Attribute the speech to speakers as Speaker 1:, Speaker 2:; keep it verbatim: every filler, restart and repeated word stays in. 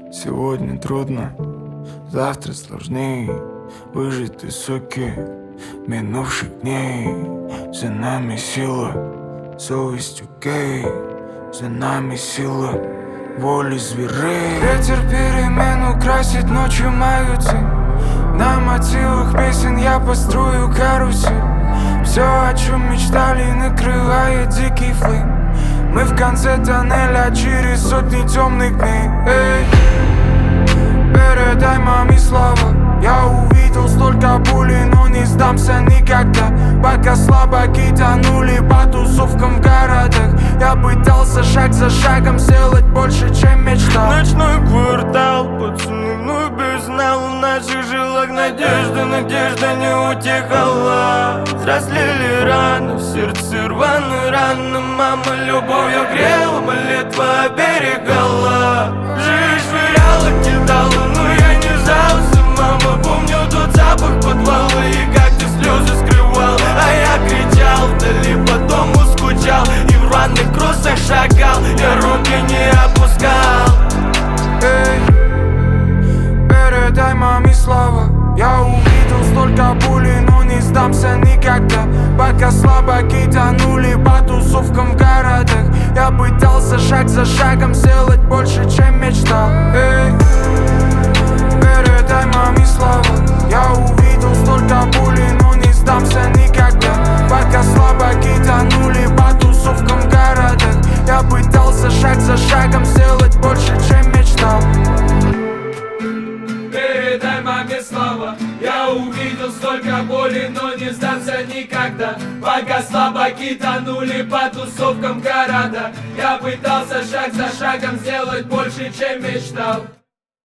Speaker 1: Сегодня трудно, завтра сложней выжить из соки минувших дней. За нами сила, совесть окей, за нами сила воли зверей. Ветер перемен украсит ночью мою тень. На мотивах песен я построю карусель. Все, о чем мечтали, накрывает дикий флейм. Мы в конце тоннеля через сотни темных дней. Эй, передай маме слова. Я увидел столько боли, но не сдамся никогда. Пока слабаки тонули по тусовкам в городах, я пытался шаг за шагом сделать больше, чем мечтал.
Speaker 2: Ночной квартал, пацаны, ну без знал. В наших жилах надежда, надежда не утихала. Взрослели рано, в сердце рваные раны. Мама любовью грела, молитва оберегала. Жизнь швыряла, кидала, но я не сдался. Мама, помню тот запах подвала и как ты слезы скрывал. А я кричал вдали, по дому скучал и в рваных кроссах шагал, я руки не опускал.
Speaker 1: Эй, передай маме слова. Я увидел столько боли, но не сдамся никогда. Пока слабаки тонули по тусовкам в городах, я пытался шаг за шагом сделать больше, чем мечтал. Эй, передай маме слова. Я увидел столько боли, но не сдамся никогда. Пока слабаки тонули по тусовкам в городах, я пытался шаг за шагом сделать больше, чем мечтал.
Speaker 3: Передай маме слова. Я увидел столько боли, но не сдамся никогда. Пока слабаки тонули по тусовкам города, я пытался шаг за шагом сделать больше, чем мечтал.